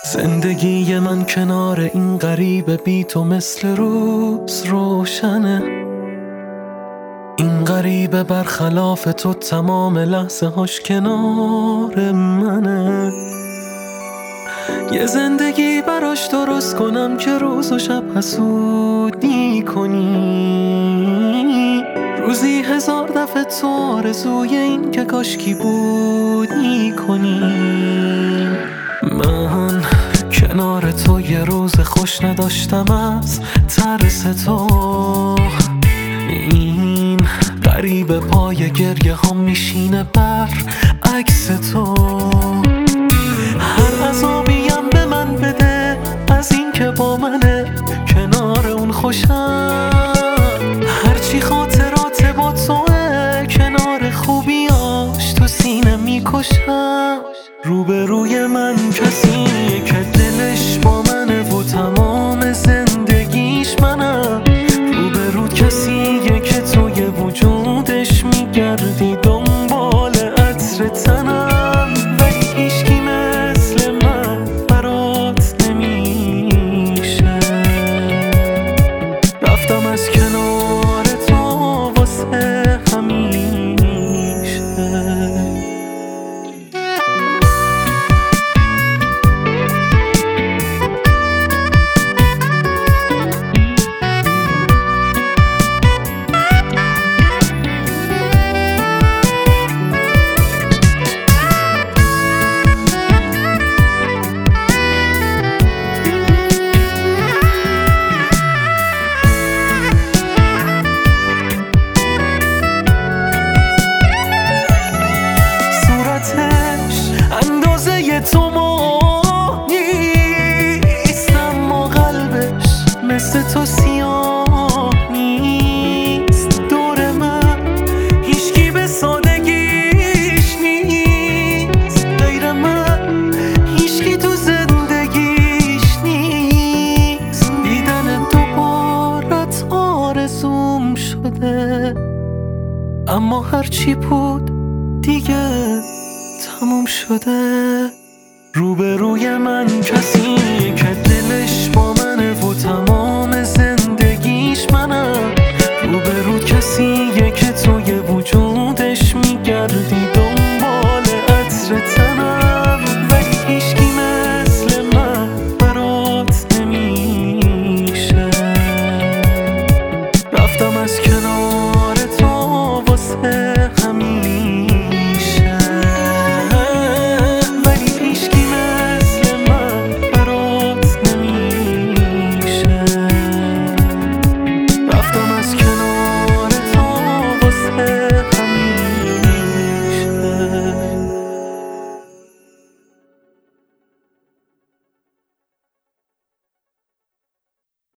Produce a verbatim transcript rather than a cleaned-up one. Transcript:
زندگی من کنار این غریبه بی تو مثل روز روشنه. این غریبه برخلاف تو تمام لحظه هاش کنار منه. یه زندگی براش درست کنم که روز و شب حسودی کنی. روزی هزار دفعه تو آرزوی این که کاشکی بودی کنی. من کنار تو یه روز خوش نداشتم از ترس تو. این غریبه پای گریه هم میشینه بر عکس تو. هر عذابیم به من بده از این که با منه کنار اون خوشم. هرچی خاطرات با توه کنار خوبیاش تو سینه میکشم. روبروی من کسیه که دلش با منه و تمام زندگیش منم. روبرو کسیه که توی وجودش میگردی دنبال عطر تنم. ولی هیچکی مثل من برات نمیشه. رفتم از کنار تو واسه همیشه. تو ما نیست اما قلبش مثل تو سیاه نیست. دور من هیچکی به سادگیش نیست. غیر من هیچکی تو زندگیش نیست. دیدن دوبارت آرزوم شده. اما هرچی بود دیگه تموم شده. روبروی من کسی که دلش با